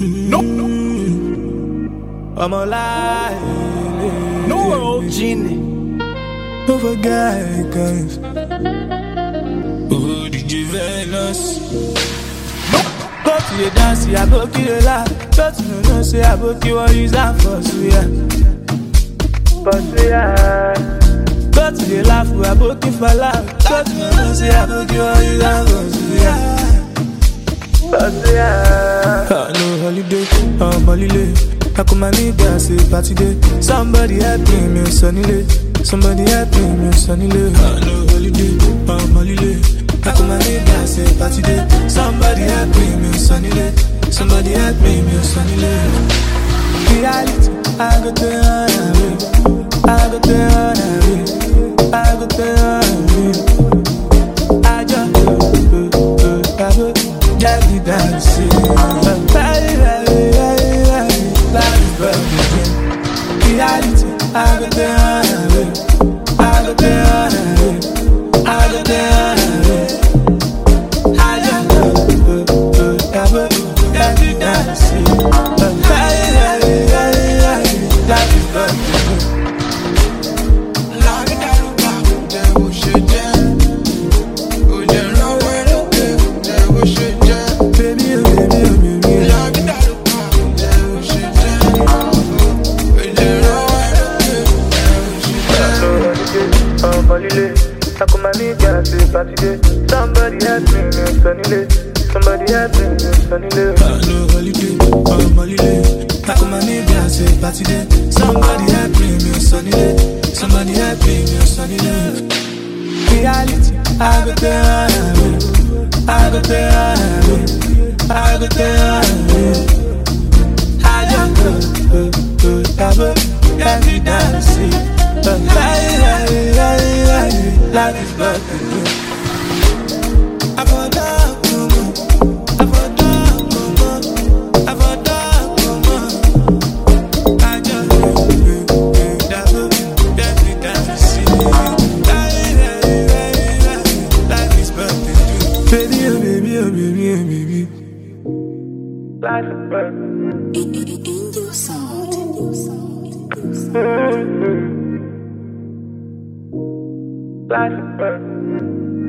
I'm alive. No world genie. Over guys. Oh, DJ Venus. Go to the dance, I book you a lot. Go to no say I book you all use that for suya. Go to the laugh, I book you for laugh. Go to no say I book you all use that for suya. No holiday, I'm holiday. I come and need that say party day. Somebody help me, sunny lay. Somebody help me, sunny lay. No holiday, I'm holiday. I come and need that say party day. Somebody help me, sunny lay. Somebody help me, sunny lay. Reality, I go to run away. I go to run away. I go to run away. I just get the dance. Reality, I go to run away. I go to run away. I go to run away. I just get the dance. Life is perfect. Somebody help me, sunny lay. Somebody help me, sunny lay. No holiday, I'm holiday. I come and need that say party day. Somebody help me, sunny lay. Somebody help me, sunny lay. Reality, I go to run away. I go to run away. I go to run away. I just get me dancing. Life is perfect. Life is perfect.